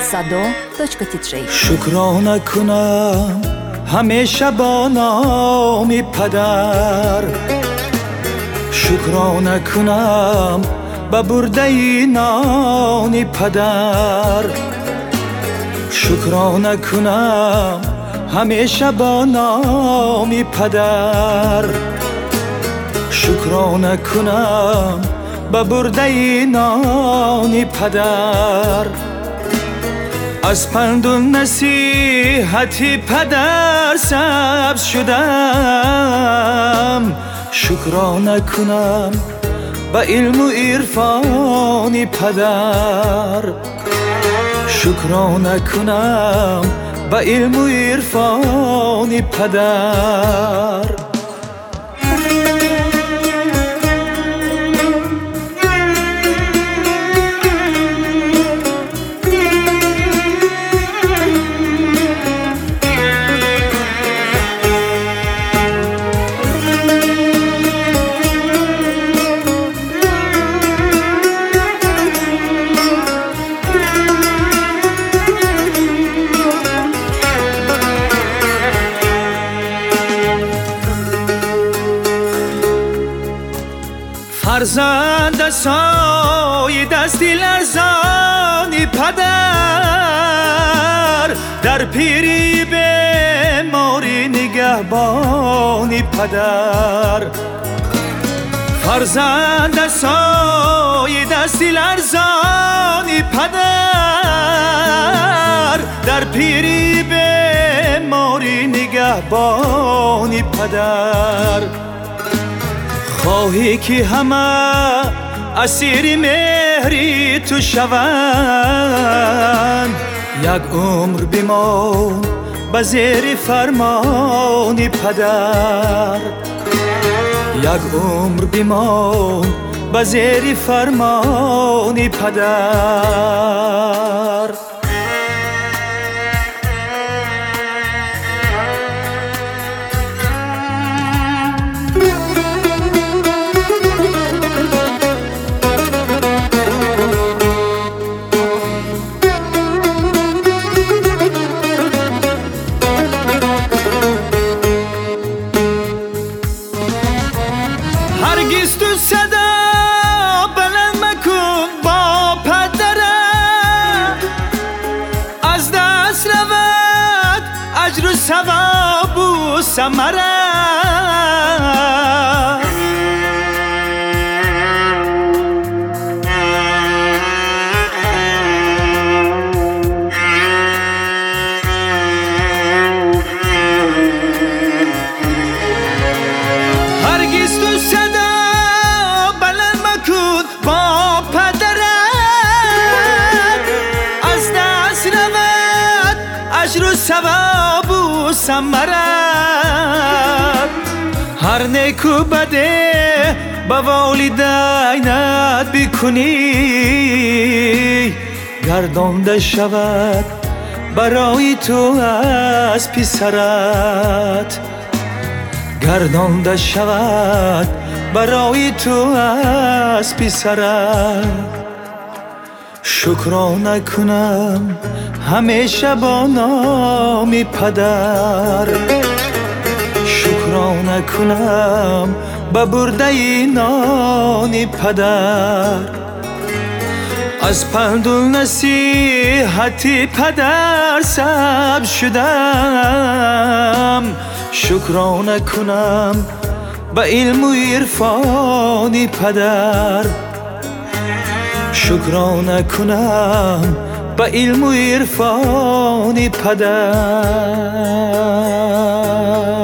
sado.tj. شکرانه کنم همیشه با نام پدر، شکرانه کنم به برده نان پدر، شکرانه کنم همیشه با نام پدر، شکرانه کنم به برده نان پدر. از پند و نصیحت پدر سبز شدم، شکرانه کنم به علم و عرفان پدر، شکرانه کنم به علم و عرفان پدر. فرزند سای دستی لرزانی پدر، در پیری بیماری نگهبانی پدر، فرزند سای دستی لرزانی پدر، در پیری بیماری نگهبانی پدر. خواهی که همه اسیر مهری تو شوند، یک عمر بمان به زیر فرمان پدر، یک عمر بمان به زیر فرمان پدر. هرگز تو صدا بلند مکن با پدرم، از دست رود اجر و ثواب و ثمره. هرگز تو صدا با پدرت، از دست رود اجر و ثواب و ثمرت. هر نیک و بده به والدینت بکنی، گردانده شود برای تو از پسرت، گردانده شود برای تو از پسرت. شکرانه کنم همیشه با نام پدر، شکرانه کنم به برده نان پدر. از پند و نصیحت پدر سبز شدم، شکرانه کنم به علم و عرفان پدر، شکرانه کنم به علم و عرفان پدر.